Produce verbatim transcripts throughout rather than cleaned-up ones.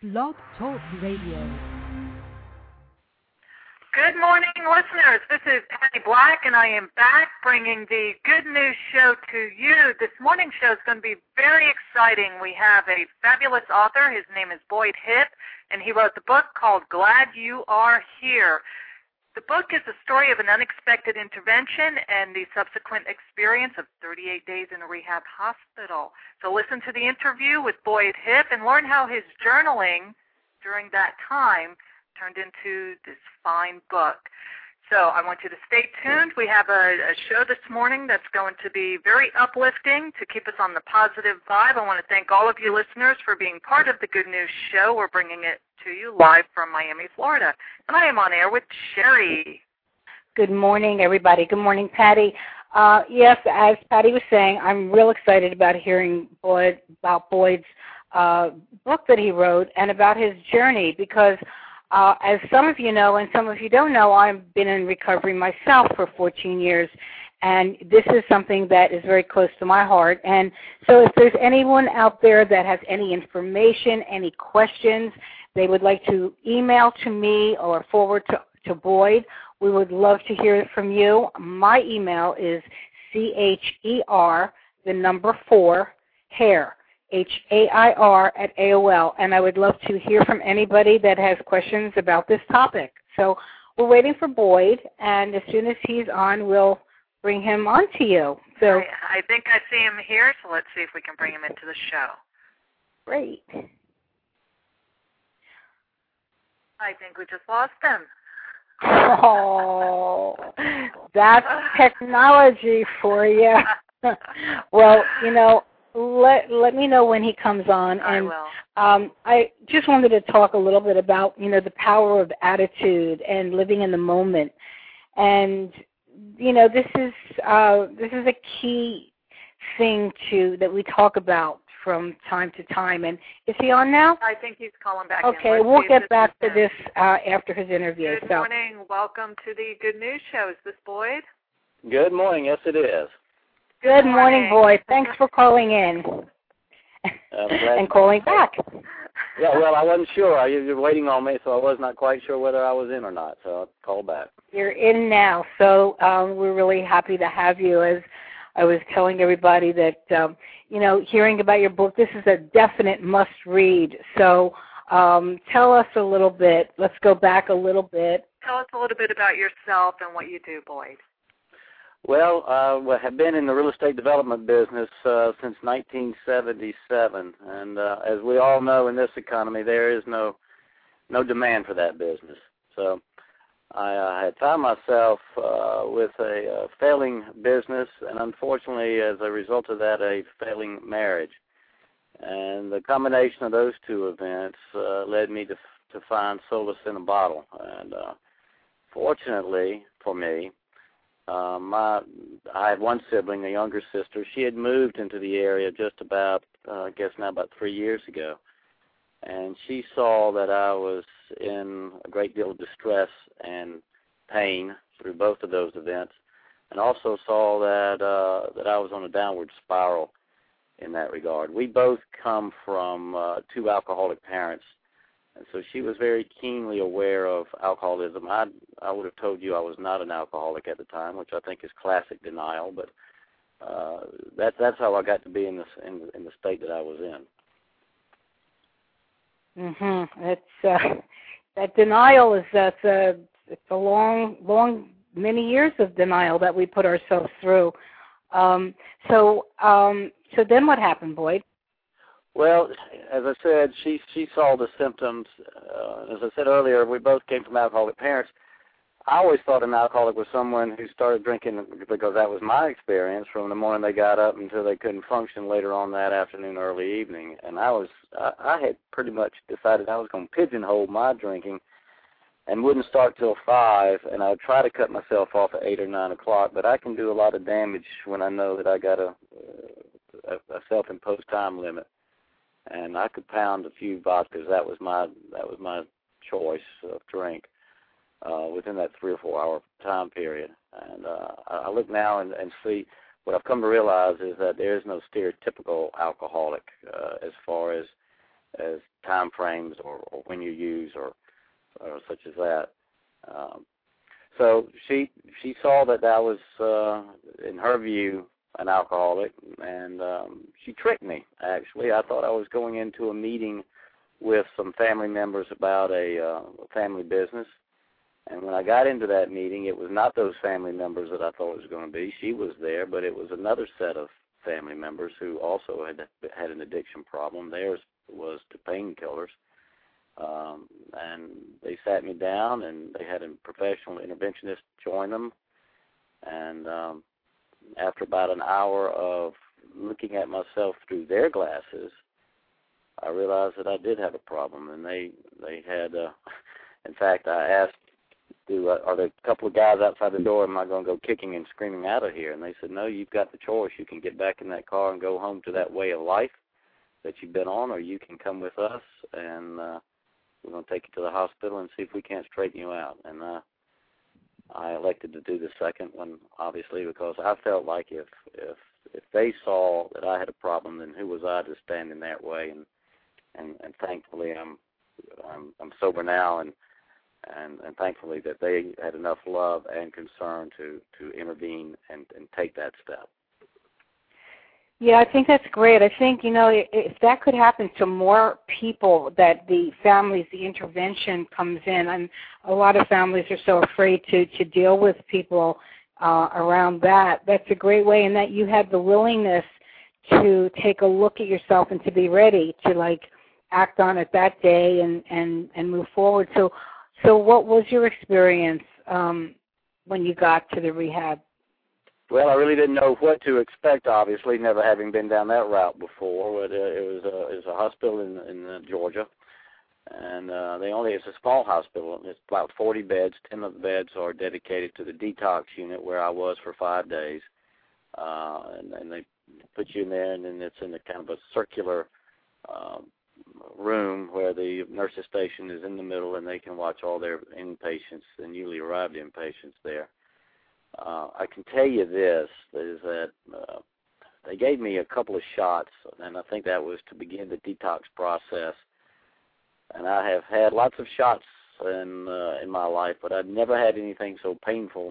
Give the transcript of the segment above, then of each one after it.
Blog Talk Radio. Good morning, listeners. This is Patty Black, and I am back bringing the Good News Show to you. This morning's show is going to be very exciting. We have a fabulous author. His name is Boyd Hipp, and he wrote the book called Glad You Are Here. The book is the story of an unexpected intervention and the subsequent experience of thirty-eight days in a rehab hospital. So listen to the interview with Boyd Hipp and learn how his journaling during that time turned into this fine book. So I want you to stay tuned. We have a, a show this morning that's going to be very uplifting to keep us on the positive vibe. I want to thank all of you listeners for being part of the Good News Show. We're bringing it to you live from Miami, Florida. And I am on air with Sherry. Good morning, everybody. Good morning, Patty. Uh, yes, as Patty was saying, I'm real excited about hearing Boyd, about Boyd's uh, book that he wrote and about his journey because Uh, as some of you know, and some of you don't know, I've been in recovery myself for fourteen years, and this is something that is very close to my heart. And so if there's anyone out there that has any information, any questions, they would like to email to me or forward to, to Boyd, we would love to hear it from you. My email is C H E R, the number four, hair. H A I R at A O L, and I would love to hear from anybody that has questions about this topic. So we're waiting for Boyd, and as soon as he's on, we'll bring him on to you. So I, I think I see him here, so let's see if we can bring him into the show. Great. I think we just lost him. Oh, that's technology for you. Well, you know, Let let me know when he comes on, I and will. Um, I just wanted to talk a little bit about you know the power of attitude and living in the moment, and you know this is uh, this is a key thing to that we talk about from time to time. And is he on now? I think he's calling back. Okay, in. we'll get back to this uh, after his interview. Good so. morning, welcome to the Good News Show. Is this Boyd? Good morning. Yes, it is. Good morning, Boyd. Thanks for calling in and calling back. Yeah, well, I wasn't sure. You were waiting on me, so I was not quite sure whether I was in or not, so I called back. You're in now, so um, we're really happy to have you. As I was telling everybody that, um, you know, hearing about your book, this is a definite must-read. So um, tell us a little bit. Let's go back a little bit. Tell us a little bit about yourself and what you do, Boyd. Well, uh, I have been in the real estate development business uh, since nineteen seventy-seven, and uh, as we all know in this economy, there is no no demand for that business. So I uh, had found myself uh, with a uh, failing business, and unfortunately, as a result of that, a failing marriage. And the combination of those two events uh, led me to to find solace in a bottle. And uh, fortunately for me, Uh, my, I had one sibling, a younger sister. She had moved into the area just about, uh, I guess now about three years ago. And she saw that I was in a great deal of distress and pain through both of those events, and also saw that uh, that I was on a downward spiral in that regard. We both come from uh, two alcoholic parents, and so she was very keenly aware of alcoholism. I I would have told you I was not an alcoholic at the time, which I think is classic denial. But uh, that's that's how I got to be in this in, in the state that I was in. Mhm. It's uh, that denial is that's a it's a long long many years of denial that we put ourselves through. Um, so um, so then what happened, Boyd? Well, as I said, she she saw the symptoms. Uh, as I said earlier, we both came from alcoholic parents. I always thought an alcoholic was someone who started drinking because that was my experience from the morning they got up until they couldn't function later on that afternoon, early evening. And I was I, I had pretty much decided I was going to pigeonhole my drinking and wouldn't start till five, and I would try to cut myself off at eight or nine o'clock. But I can do a lot of damage when I know that I got a, a, a self-imposed time limit. And I could pound a few vodkas. That was my that was my choice of drink uh, within that three or four hour time period. And uh, I look now and, and see what I've come to realize is that there is no stereotypical alcoholic uh, as far as as time frames or, or when you use or, or such as that. Um, so she she saw that I was, uh, in her view, an alcoholic, and um, she tricked me, actually. I thought I was going into a meeting with some family members about a uh, family business. And when I got into that meeting, it was not those family members that I thought it was going to be. She was there, but it was another set of family members who also had had an addiction problem. Theirs was to painkillers. Um, and they sat me down, and they had a professional interventionist join them. And um, after about an hour of looking at myself through their glasses, I realized that I did have a problem. And they, they had, uh, in fact, I asked, Do, uh, are there a couple of guys outside the door? Am I going to go kicking and screaming out of here? And they said, no, you've got the choice. You can get back in that car and go home to that way of life that you've been on, or you can come with us, and uh, we're going to take you to the hospital and see if we can't straighten you out. And uh, I elected to do the second one, obviously, because I felt like if if if they saw that I had a problem, then who was I to stand in that way? And and, and thankfully, I'm I'm, I'm sober now, and. And, and thankfully that they had enough love and concern to, to intervene and, and take that step. Yeah, I think that's great. I think, you know, if that could happen to more people, that the families, the intervention comes in, and a lot of families are so afraid to, to deal with people uh, around that. That's a great way, and that you had the willingness to take a look at yourself and to be ready to, like, act on it that day and, and, and move forward. So, So what was your experience um, when you got to the rehab? Well, I really didn't know what to expect, obviously, never having been down that route before. But, uh, it was a it was a hospital in in uh, Georgia, and uh, they only it's a small hospital. It's about forty beds. Ten of the beds are dedicated to the detox unit where I was for five days, uh, and, and they put you in there, and then it's in a kind of a circular Um, room where the nurses station is in the middle, and they can watch all their inpatients, the newly arrived inpatients there. Uh, I can tell you this, is that uh, they gave me a couple of shots, and I think that was to begin the detox process. And I have had lots of shots in uh, in my life, but I've never had anything so painful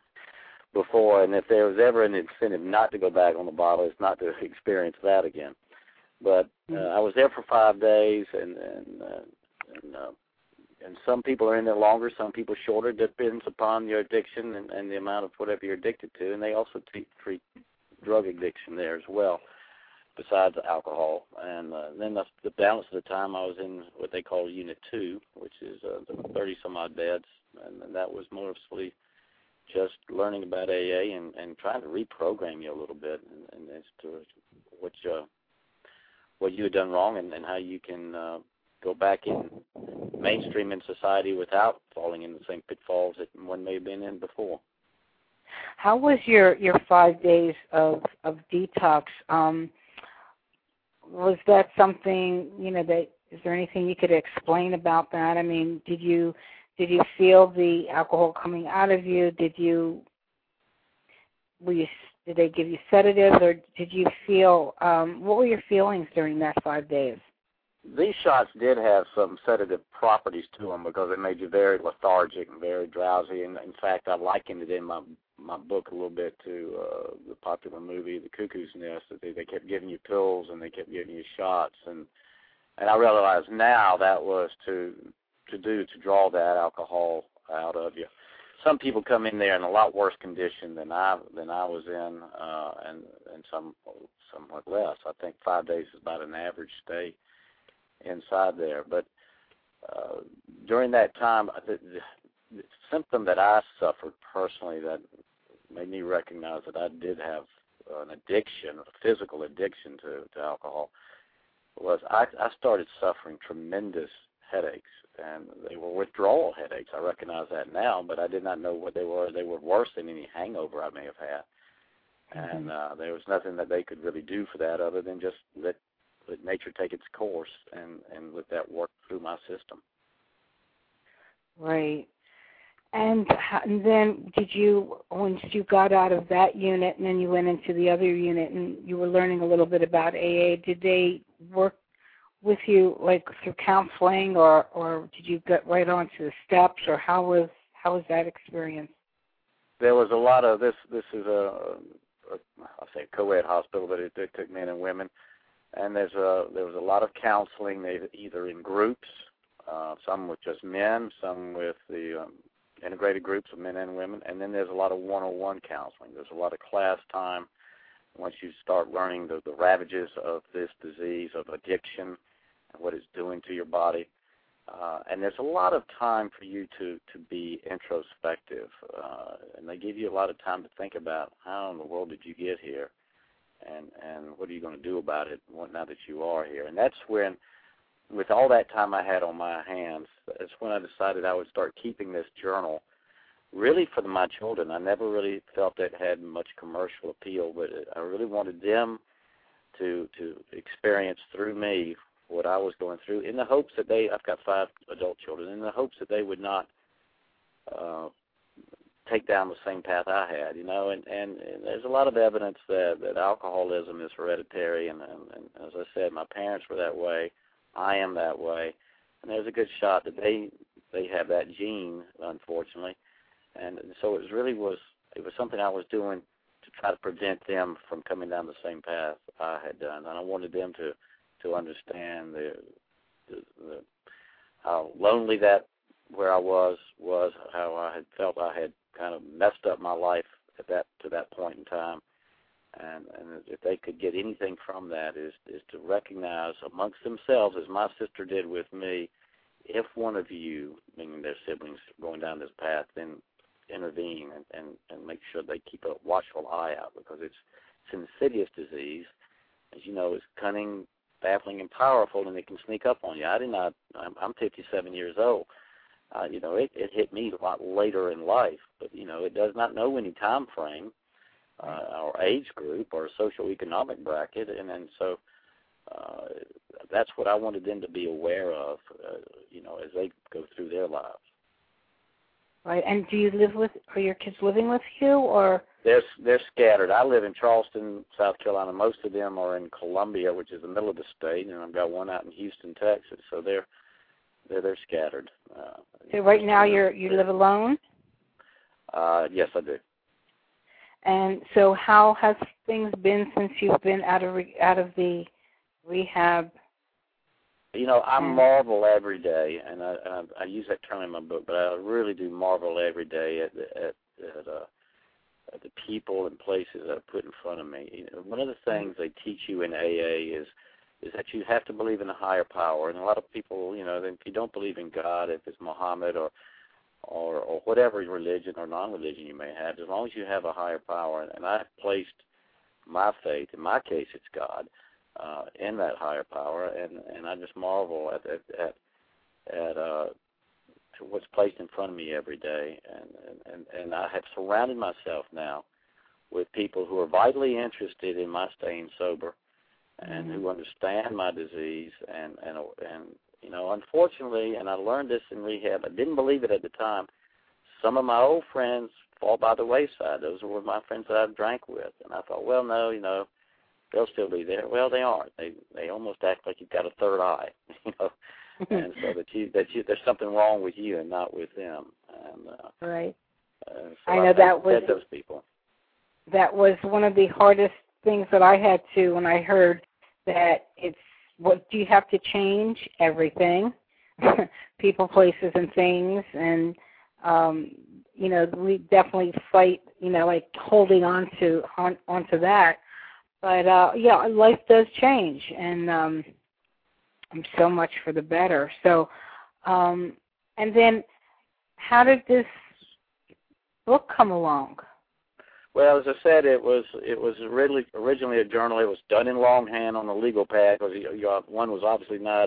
before. And if there was ever an incentive not to go back on the bottle, it's not to experience that again. But uh, I was there for five days, and and uh, and, uh, and some people are in there longer, some people shorter. Depends upon your addiction and, and the amount of whatever you're addicted to. And they also treat, treat drug addiction there as well, besides alcohol. And uh, then the, the balance of the time I was in what they call Unit Two, which is uh, thirty some odd beds, and, and that was mostly just learning about A A and, and trying to reprogram you a little bit, and, and as to what you what you had done wrong, and, and how you can uh, go back in mainstream in society without falling in the same pitfalls that one may have been in before. How was your, your five days of, of detox? Um, was that something, you know, that, is there anything you could explain about that? I mean, did you did you feel the alcohol coming out of you? Did you, were you Did they give you sedatives, or did you feel, um, what were your feelings during that five days? These shots did have some sedative properties to them because it made you very lethargic and very drowsy. And in fact, I likened it in my my book a little bit to uh, the popular movie, The Cuckoo's Nest, that they, they kept giving you pills and they kept giving you shots. And and I realize now that was to to do to draw that alcohol out of you. Some people come in there in a lot worse condition than I than I was in, uh, and and some somewhat less. I think five days is about an average stay inside there. But uh, during that time, the, the symptom that I suffered personally that made me recognize that I did have an addiction, a physical addiction to, to alcohol, was I, I started suffering tremendous headaches. And they were withdrawal headaches. I recognize that now, but I did not know what they were. They were worse than any hangover I may have had. Mm-hmm. And uh, there was nothing that they could really do for that other than just let, let nature take its course and, and let that work through my system. Right. And, and then did you, once you got out of that unit and then you went into the other unit and you were learning a little bit about A A, did they work with you, like through counseling, or, or did you get right onto the steps, or how was how was that experience? There was a lot of this. This is a, a I'll say a co-ed hospital, but it, it took men and women, and there's a there was a lot of counseling, either in groups, uh, some with just men, some with the um, integrated groups of men and women, and then there's a lot of one-on-one counseling. There's a lot of class time. Once you start learning the, the ravages of this disease, of addiction, and what it's doing to your body. Uh, and there's a lot of time for you to, to be introspective. Uh, and they give you a lot of time to think about how in the world did you get here, and, and what are you going to do about it now that you are here. And that's when, with all that time I had on my hands, that's when I decided I would start keeping this journal really for my children. I never really felt it had much commercial appeal, but I really wanted them to to experience through me what I was going through, in the hopes that they, I've got five adult children, in the hopes that they would not uh, take down the same path I had, you know, and, and, and there's a lot of evidence that, that alcoholism is hereditary, and, and, and as I said, my parents were that way, I am that way, and there's a good shot that they they have that gene, unfortunately. And so it was really was it was something I was doing to try to prevent them from coming down the same path I had done, and I wanted them to, to understand the, the, the how lonely that where I was was, how I had felt I had kind of messed up my life at that to that point in time, and and if they could get anything from that is is to recognize amongst themselves, as my sister did with me, if one of you, meaning their siblings, going down this path, then intervene and, and, and make sure they keep a watchful eye out, because it's, it's an insidious disease. As you know, it's cunning, baffling, and powerful, and it can sneak up on you. I did not, I'm, I'm fifty-seven years old. Uh, you know, it, it hit me a lot later in life, but, you know, it does not know any time frame uh, or age group or socioeconomic bracket, and then so uh, that's what I wanted them to be aware of, uh, you know, as they go through their lives. Right, and do you live with, are your kids living with you, or? They're, they're scattered. I live in Charleston, South Carolina. Most of them are in Columbia, which is the middle of the state, and I've got one out in Houston, Texas. So they're they're, they're scattered. Uh, so right now you're you live alone? Uh, yes, I do. And so how has things been since you've been out of re, out of the rehab? You know, I marvel every day, and I, I, I use that term in my book, but I really do marvel every day at at, at, uh, at the people and places that are put in front of me. You know, one of the things they teach you in A A is is that you have to believe in a higher power, and a lot of people, you know, if you don't believe in God, if it's Muhammad or or, or whatever religion or non-religion you may have, as long as you have a higher power, and I've placed my faith, in my case it's God, Uh, in that higher power, and, and I just marvel at at at, at uh, to what's placed in front of me every day, and, and and I have surrounded myself now with people who are vitally interested in my staying sober, and mm-hmm. who understand my disease, and and and you know, unfortunately, and I learned this in rehab. I didn't believe it at the time. Some of my old friends fall by the wayside. Those were my friends that I drank with, and I thought, well, no, you know. They'll still be there. Well, they aren't. They they almost act like you've got a third eye, you know, and so that you that you there's something wrong with you and not with them. And uh, right. Uh, so I know I, that I was those people. That was one of the hardest things that I had to when I heard that it's what do you have to change everything, people, places, and things, and um, you know we definitely fight, you know, like holding on to on onto that. But, uh, yeah, life does change, and um, I'm so much for the better. So, um, and then how did this book come along? Well, as I said, it was it was really originally a journal. It was done in longhand on the legal pad, because you, you, one was obviously not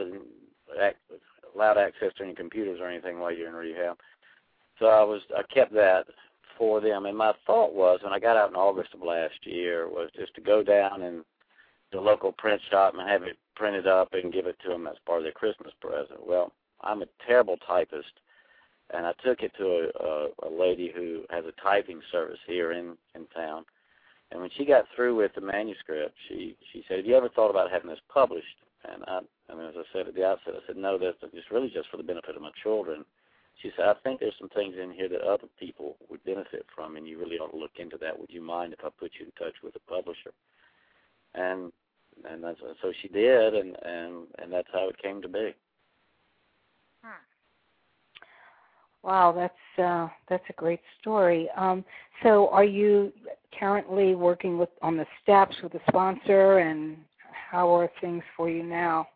allowed access to any computers or anything while you're in rehab. So I was I kept that for them, and my thought was, when I got out in August of last year, was just to go down and the local print shop and have it printed up and give it to them as part of their Christmas present. Well, I'm a terrible typist, and I took it to a, a, a lady who has a typing service here in, in town, and when she got through with the manuscript, she, she said, have you ever thought about having this published? And I, And as I said at the outset, I said, no, that's it's really just for the benefit of my children. She said, I think there's some things in here that other people would benefit from, and you really ought to look into that. Would you mind if I put you in touch with a publisher? And and that's, so she did, and, and, and that's how it came to be. Hmm. Wow, that's uh, that's a great story. Um, so, are you currently working with on the steps with a sponsor, and how are things for you now?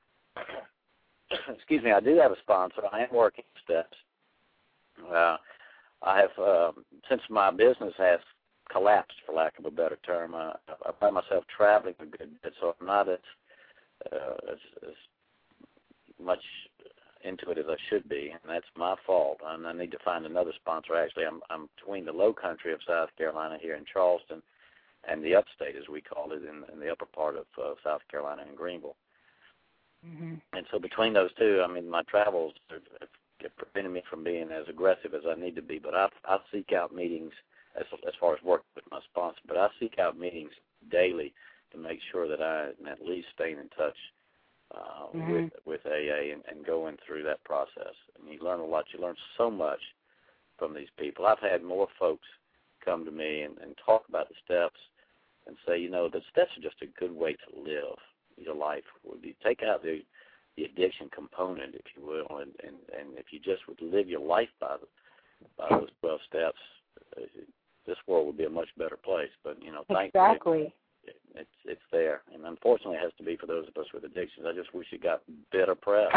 Excuse me, I do have a sponsor. I am working steps. Uh, I have, uh, since my business has collapsed, for lack of a better term, uh, I find myself traveling a good bit, so I'm not as, uh, as, as much into it as I should be, and that's my fault. And I need to find another sponsor. Actually, I'm, I'm between the low country of South Carolina here in Charleston and the upstate, as we call it, in, in the upper part of uh, South Carolina in Greenville. Mm-hmm. And so between those two, I mean, my travels have, have prevented me from being as aggressive as I need to be. But I, I seek out meetings as, as far as working with my sponsor. But I seek out meetings daily to make sure that I am at least staying in touch uh, mm-hmm. with with A A and, and going through that process. And you learn a lot. You learn so much from these people. I've had more folks come to me and, and talk about the steps and say, you know, the steps are just a good way to live your life. Would you take out the the addiction component, if you will, and, and, and if you just would live your life by the, by those twelve steps, uh, this world would be a much better place. But you know, thankfully, exactly, it, it's it's there, and unfortunately, it has to be for those of us with addictions. I just wish it got better press.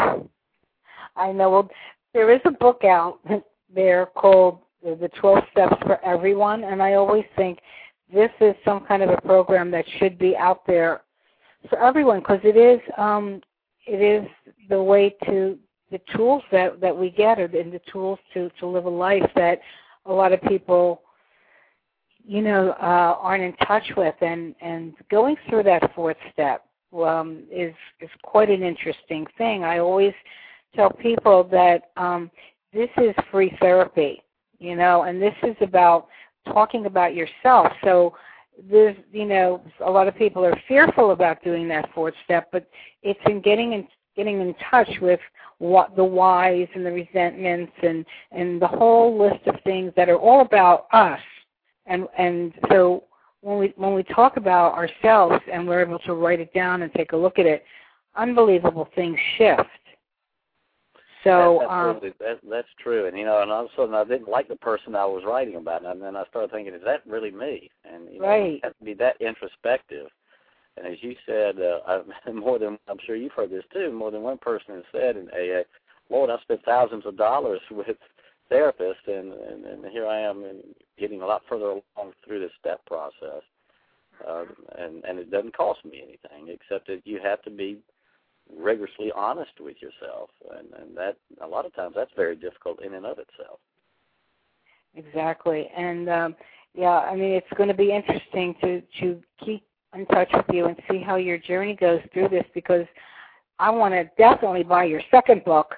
I know. Well, there is a book out there called The twelve Steps for Everyone, and I always think this is some kind of a program that should be out there for everyone, because it is um, it is the way to the tools that, that we get, or the, the tools to, to live a life that a lot of people, you know, uh, aren't in touch with, and, and going through that fourth step um, is is quite an interesting thing. I always tell people that um, this is free therapy, you know, and this is about talking about yourself. So there's, you know, a lot of people are fearful about doing that fourth step, but it's in getting in getting in touch with what the whys and the resentments and, and the whole list of things that are all about us. And and so when we when we talk about ourselves and we're able to write it down and take a look at it, unbelievable things shift. So that's, um, that, that's true, and you know, and all of a sudden I didn't like the person I was writing about, and then I started thinking, is that really me? And you know, right. it has to be that introspective. And as you said, uh, I, more than I'm sure you've heard this too. More than one person has said in A A, Lord, I spent thousands of dollars with therapists, and, and, and here I am and getting a lot further along through this step process, uh, and and it doesn't cost me anything except that you have to be rigorously honest with yourself, and, and that a lot of times that's very difficult in and of itself. Exactly, and um, yeah, I mean it's going to be interesting to to keep in touch with you and see how your journey goes through this, because I want to definitely buy your second book.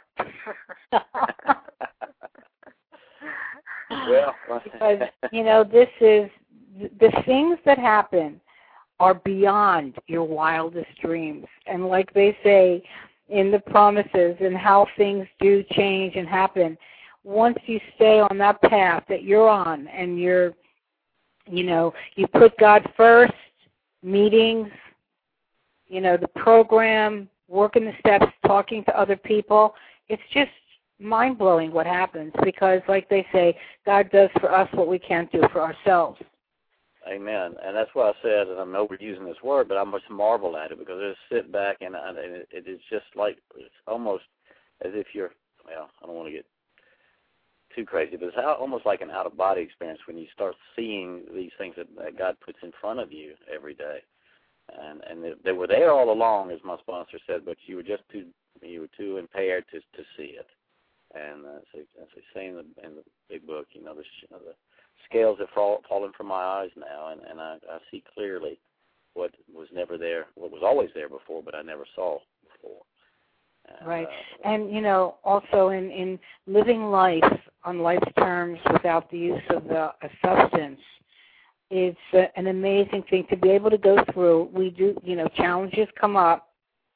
Well, because you know this is the things that happen are beyond your wildest dreams. And like they say in the promises and how things do change and happen, once you stay on that path that you're on and you're, you know, you put God first, meetings, you know, the program, working the steps, talking to other people, it's just mind-blowing what happens, because like they say, God does for us what we can't do for ourselves. Amen. And that's why I said, and I'm overusing this word, but I must marvel at it, because I just sit back and, I, and it, it is just like, it's almost as if you're, well, I don't want to get too crazy, but it's how, almost like an out-of-body experience when you start seeing these things that, that God puts in front of you every day. And and they, they were there all along, as my sponsor said, but you were just too, you were too impaired to to see it. And uh, as, they, as they say in the, in the big book, you know, the, you know, the scales have fall, fallen from my eyes now, and, and I, I see clearly what was never there, what was always there before, but I never saw before. And, right. Uh, and, you know, also in, in living life on life's terms without the use of the, a substance, it's uh, an amazing thing to be able to go through. We do, you know, challenges come up,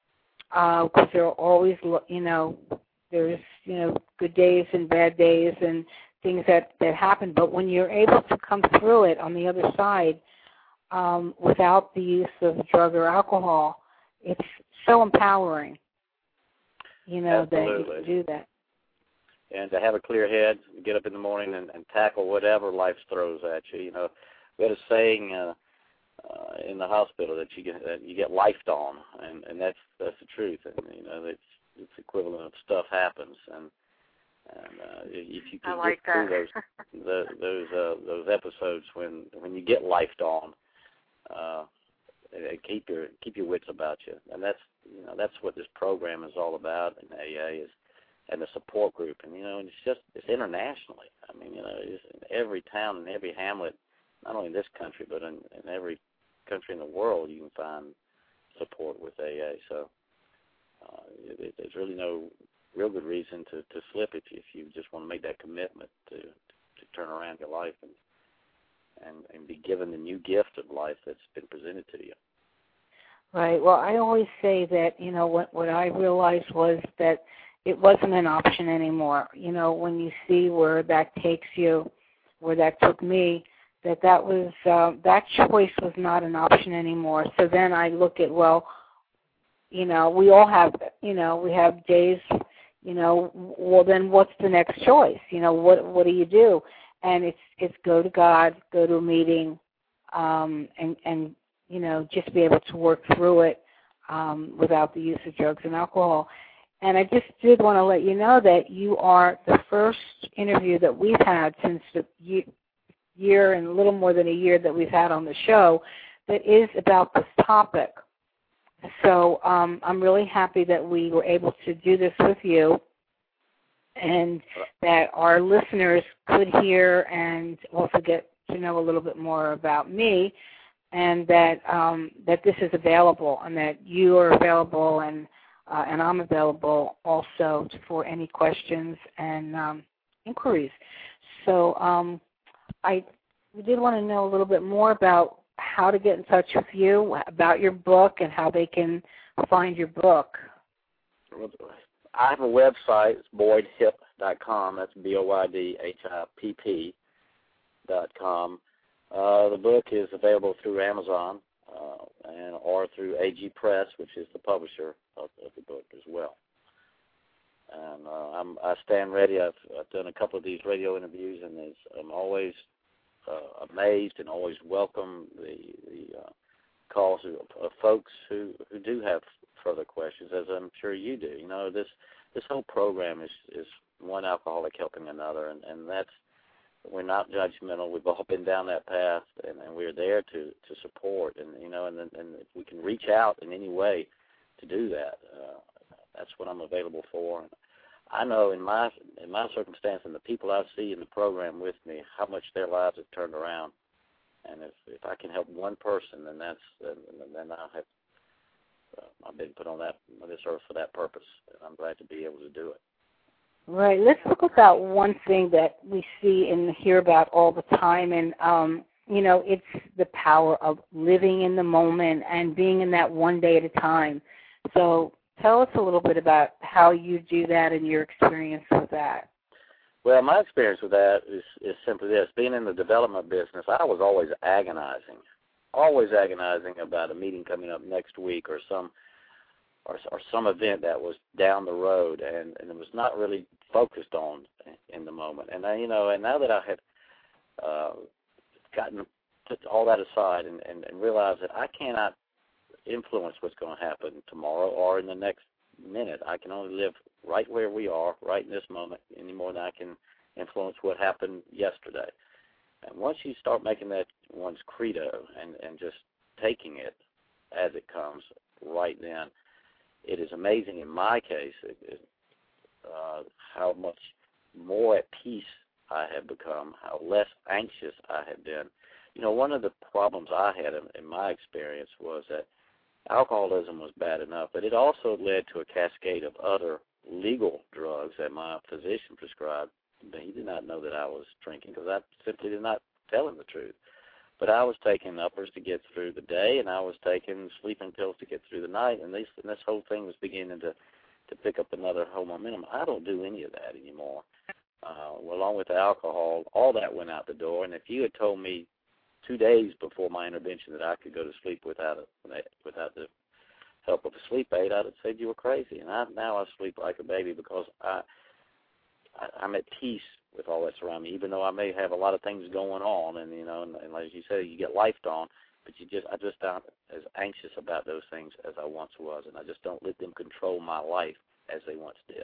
because uh, there are always, you know, there's, you know, good days and bad days and things that, that happen. But when you're able to come through it on the other side um, without the use of drug or alcohol, it's so empowering, you know, Absolutely. that you can do that. And to have a clear head, get up in the morning and, and tackle whatever life throws at you. You know, we had a saying uh, uh, in the hospital that you get that you get lifed on, and, and that's that's the truth. And you know, it's it's equivalent of stuff happens, and and uh, if you can I like get through that. those the, those uh, those episodes when when you get lifed on, uh, keep your keep your wits about you, and that's you know that's what this program is all about. And A A is. And the support group, and you know, and it's just it's internationally. I mean, you know, it's in every town and every hamlet, not only in this country, but in, in every country in the world, you can find support with A A. So uh, it, there's really no real good reason to, to slip if you, if you just want to make that commitment to to turn around your life and and and be given the new gift of life that's been presented to you. Right. Well, I always say that you know what what I realized was that it wasn't an option anymore. You know, when you see where that takes you, where that took me, that that was uh, that choice was not an option anymore. So then I look at, well, you know, we all have, you know, we have days, you know, well then what's the next choice? You know, what what do you do? And it's it's go to God, go to a meeting, um, and and you know, just be able to work through it um, without the use of drugs and alcohol. And I just did want to let you know that you are the first interview that we've had since the year and a little more than a year that we've had on the show that is about this topic. So um, I'm really happy that we were able to do this with you and that our listeners could hear and also get to know a little bit more about me, and that um, that this is available and that you are available and Uh, and I'm available also for any questions and um, inquiries. So um, I we did want to know a little bit more about how to get in touch with you, about your book, and how they can find your book. I have a website. It's boyd hip dot com. That's B O Y D H I P P dot com. Uh, the book is available through Amazon. Uh, and or through A G Press, which is the publisher of, of the book as well. And uh, I'm, I stand ready. I've, I've done a couple of these radio interviews, and I'm always uh, amazed and always welcome the, the uh, calls of, of folks who, who do have further questions, as I'm sure you do. You know, this this whole program is, is one alcoholic helping another, and, and that's we're not judgmental. We've all been down that path, and, and we're there to, to support. And you know, and, and if we can reach out in any way to do that, uh, that's what I'm available for. And I know in my in my circumstance and the people I see in the program with me, how much their lives have turned around. And if if I can help one person, then that's then, then I have uh, I've been put on that on this earth for that purpose, and I'm glad to be able to do it. Right. Let's talk about one thing that we see and hear about all the time, and, um, you know, it's the power of living in the moment and being in that one day at a time. So tell us a little bit about how you do that and your experience with that. Well, my experience with that is, is simply this. Being in the development business, I was always agonizing, always agonizing about a meeting coming up next week or some or, or some event that was down the road, and, and it was not really focused on in the moment. And, I, you know, and now that I have uh, gotten put all that aside and, and, and realized that I cannot influence what's going to happen tomorrow or in the next minute. I can only live right where we are, right in this moment, any more than I can influence what happened yesterday. And once you start making that one's credo and, and just taking it as it comes right then, it is amazing in my case it, it, uh, how much more at peace I have become, how less anxious I have been. You know, one of the problems I had in, in my experience was that alcoholism was bad enough, but it also led to a cascade of other legal drugs that my physician prescribed. But he did not know that I was drinking because I simply did not tell him the truth. But I was taking uppers to get through the day, and I was taking sleeping pills to get through the night, and, these, and this whole thing was beginning to, to pick up another whole momentum. I don't do any of that anymore. Uh, well, along with the alcohol, all that went out the door, and if you had told me two days before my intervention that I could go to sleep without a, without the help of a sleep aid, I'd have said you were crazy. And I, now I sleep like a baby because I, I, I'm at peace with all that's around me, even though I may have a lot of things going on, and you know, and, and as you say, you get lifed on, but you just, I just aren't as anxious about those things as I once was, and I just don't let them control my life as they once did.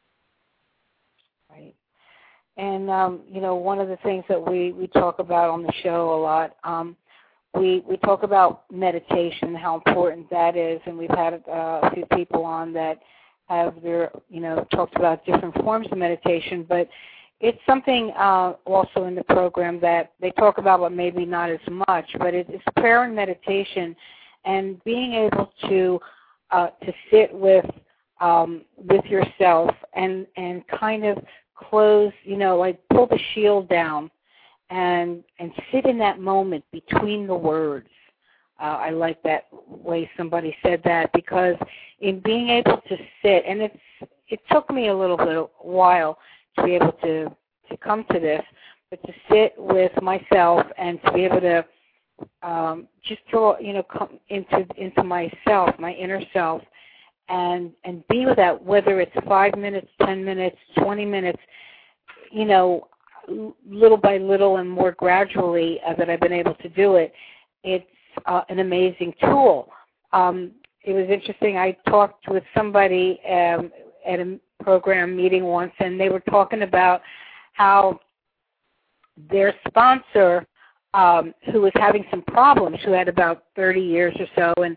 Right. And, um, you know, one of the things that we, we talk about on the show a lot, um, we, we talk about meditation, how important that is, and we've had uh, a few people on that have their, you know, talked about different forms of meditation, but it's something uh, also in the program that they talk about, but maybe not as much, but it is prayer and meditation, and being able to uh, to sit with um, with yourself and, and kind of close, you know, like pull the shield down and and sit in that moment between the words. Uh, I like that way somebody said that, because in being able to sit, and it's it took me a little bit a while to be able to, to come to this, but to sit with myself and to be able to um, just draw, you know, come into into myself, my inner self, and and be with that, whether it's five minutes, ten minutes, twenty minutes, you know, little by little and more gradually uh, that I've been able to do it. It's uh, an amazing tool. Um, it was interesting. I talked with somebody um, at a program meeting once, and they were talking about how their sponsor, um, who was having some problems, who had about thirty years or so, and,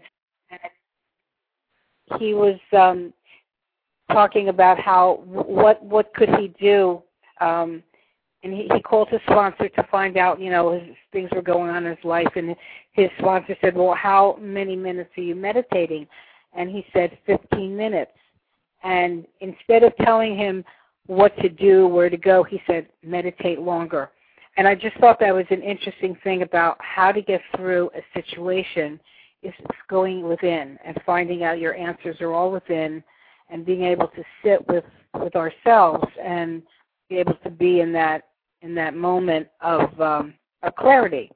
and he was um, talking about how what what could he do, um, and he, he called his sponsor to find out, you know, his, things were going on in his life, and his sponsor said, well, how many minutes are you meditating? And he said fifteen minutes. And instead of telling him what to do, where to go, he said, meditate longer. And I just thought that was an interesting thing about how to get through a situation is going within and finding out your answers are all within, and being able to sit with, with ourselves and be able to be in that in that moment of um, of clarity.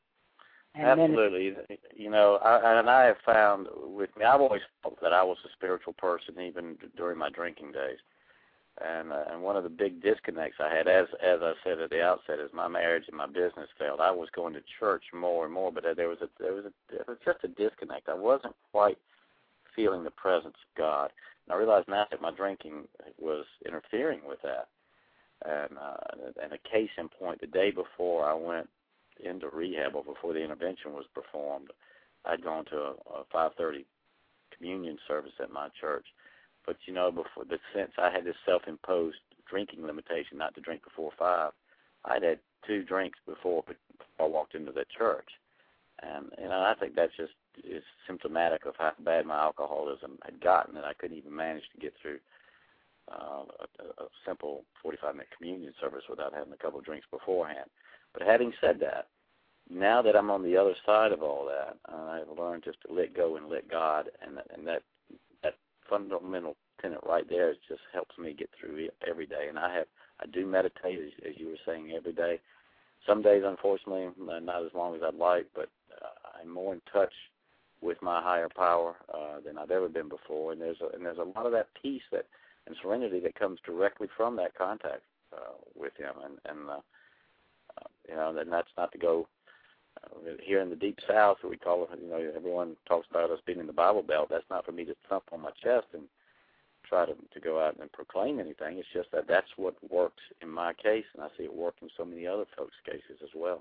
And Absolutely. Then, you know, I, and I have found with me, I've always felt that I was a spiritual person even during my drinking days. And uh, and one of the big disconnects I had, as as I said at the outset, as my marriage and my business failed, I was going to church more and more, but there was a there was a there was just a disconnect. I wasn't quite feeling the presence of God. And I realized now that my drinking was interfering with that. And uh, and a case in point, the day before I went into rehab, or before the intervention was performed, I'd gone to a, a five thirty communion service at my church. But, you know, before, but since I had this self-imposed drinking limitation not to drink before five, I'd had two drinks before, before I walked into the church. And, and I think that just is symptomatic of how bad my alcoholism had gotten, that I couldn't even manage to get through uh, a, a simple forty-five minute communion service without having a couple of drinks beforehand. But having said that, now that I'm on the other side of all that, uh, I've learned just to let go and let God, and, and that that fundamental tenet right there just helps me get through it every day. And I have I do meditate, as, as you were saying, every day. Some days, unfortunately, not as long as I'd like, but uh, I'm more in touch with my higher power uh, than I've ever been before. And there's a, and there's a lot of that peace that and serenity that comes directly from that contact uh, with Him. And, and uh, uh, you know, and that's not to go uh, here in the Deep South, where we call it, you know, everyone talks about us being in the Bible Belt. That's not for me to thump on my chest and try to, to go out and proclaim anything. It's just that that's what works in my case, and I see it work in so many other folks' cases as well.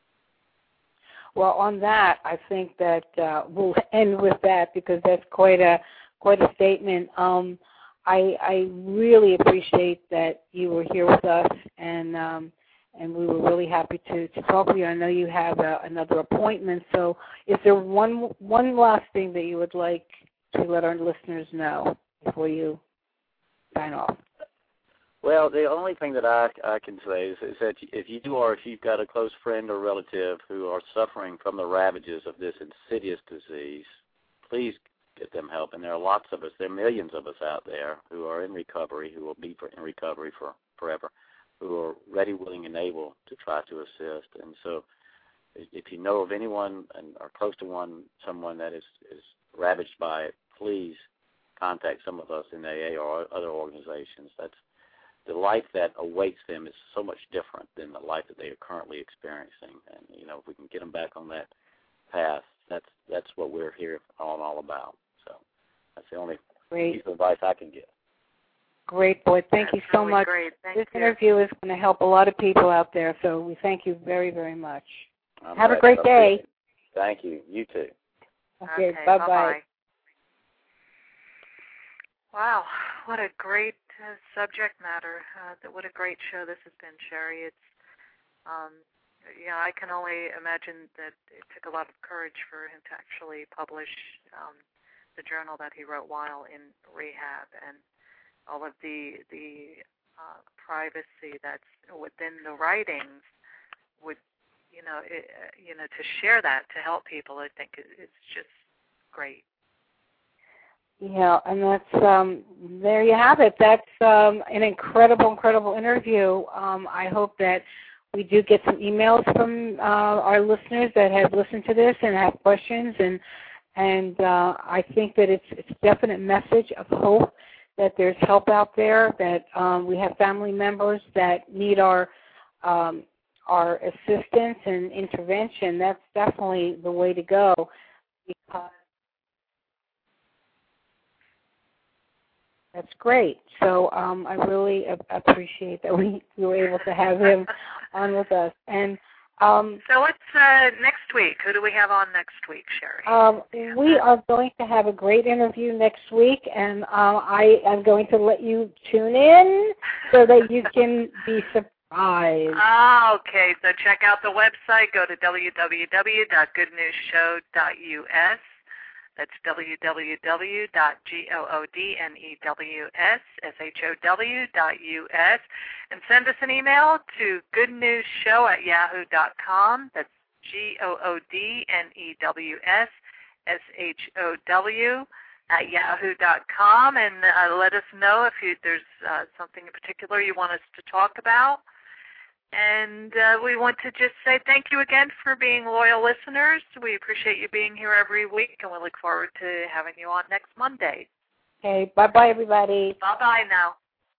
Well, on that, I think that uh, we'll end with that, because that's quite a quite a statement. Um, I, I really appreciate that you were here with us, and um, and we were really happy to, to talk with you. I know you have a, another appointment, so is there one one last thing that you would like to let our listeners know before you sign off? Well, the only thing that I, I can say is, is that if you or if you've got a close friend or relative who are suffering from the ravages of this insidious disease, please get them help. And there are lots of us, there are millions of us out there who are in recovery, who will be for, in recovery for forever, who are ready, willing, and able to try to assist. And so if you know of anyone and are close to one, someone that is, is ravaged by it, please contact some of us in A A or other organizations. That's the life that awaits them is so much different than the life that they are currently experiencing. And, you know, if we can get them back on that path, that's that's what we're here all, all about. So that's the only Great. piece of advice I can give. Great, Boyd. Thank That's you so really much. Great. Thank this you. interview is going to help a lot of people out there, so we thank you very, very much. I'm Have a glad great to day. Thank you. You too. Okay, okay bye-bye. bye-bye. Wow, what a great uh, subject matter. Uh, that what a great show this has been, Sherry. It's, um, yeah, I can only imagine that it took a lot of courage for him to actually publish um, the journal that he wrote while in rehab, and all of the the uh, privacy that's within the writings would, you know, it, you know, to share that to help people, I think it, it's just great. Yeah, and that's, um, there you have it. That's um, an incredible, incredible interview. Um, I hope that we do get some emails from uh, our listeners that have listened to this and have questions, and and uh, I think that it's, it's a definite message of hope that there's help out there, that um, we have family members that need our um, our assistance and intervention. That's definitely the way to go, because that's great. So um, I really a- appreciate that we, we were able to have him on with us. And um, so what's uh, next week? Who do we have on next week, Sherry? Um, we are going to have a great interview next week, and um, I am going to let you tune in so that you can be surprised. Oh, okay, so check out the website. Go to w w w dot good news show dot u s. That's w w w dot good news dot u s, and send us an email to goodnewsshow at yahoo dot com. That's G O O D N E W S S H O W at yahoo dot com, and uh, let us know if you, there's uh, something in particular you want us to talk about. And uh, we want to just say thank you again for being loyal listeners. We appreciate you being here every week, and we look forward to having you on next Monday. Okay, bye-bye, everybody. Bye-bye now.